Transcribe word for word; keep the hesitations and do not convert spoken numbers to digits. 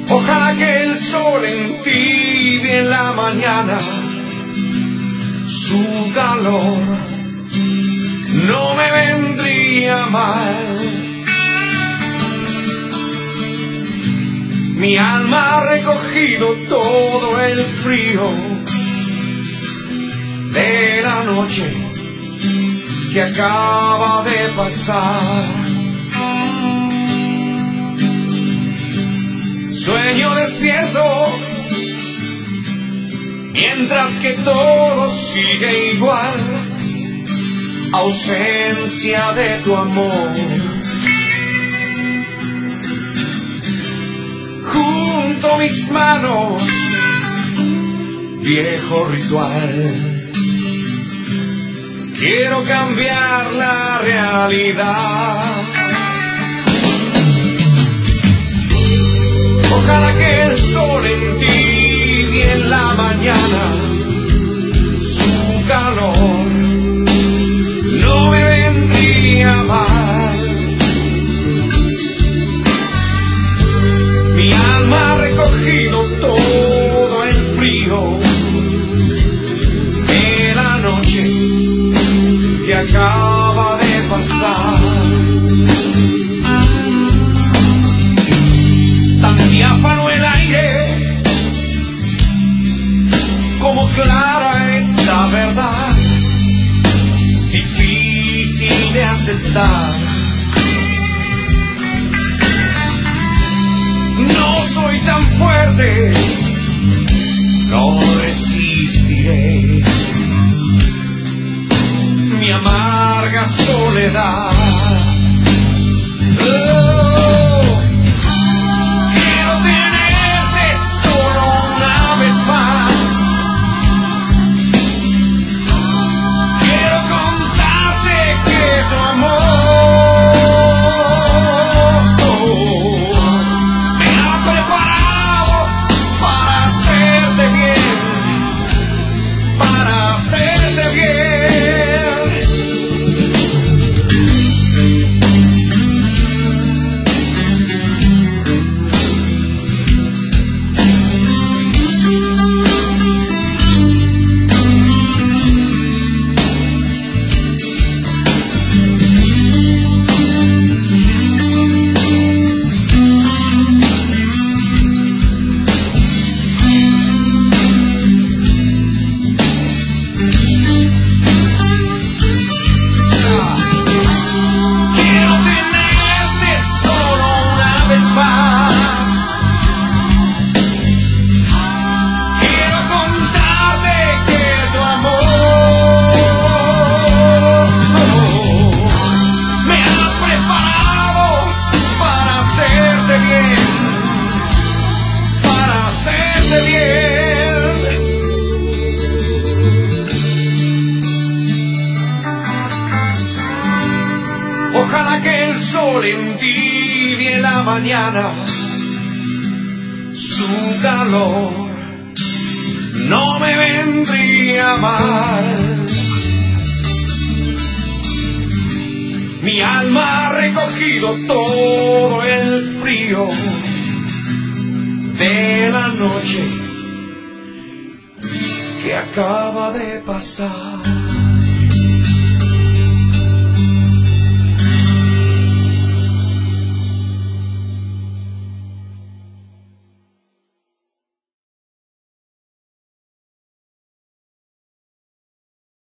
Ojalá que el sol entibie en la mañana su calor, no me vendría mal. Mi alma ha recogido todo el frío de la noche que acaba de pasar. Sueño despierto mientras que todo sigue igual, ausencia de tu amor. Junto mis manos, viejo ritual, quiero cambiar la realidad. Ojalá que el sol entibie en la mañana su calor, no me vendría mal. Mi alma ha recogido todo el frío de la noche que acaba de pasar. Tan diáfano el aire, como clara es la verdad, difícil de aceptar. No soy tan fuerte, no resistiré mi amarga soledad. Oh, quiero tenerte solo una vez más. Quiero contarte que tu amor entibie en la mañana su calor, no me vendría mal. Mi alma ha recogido todo el frío de la noche que acaba de pasar.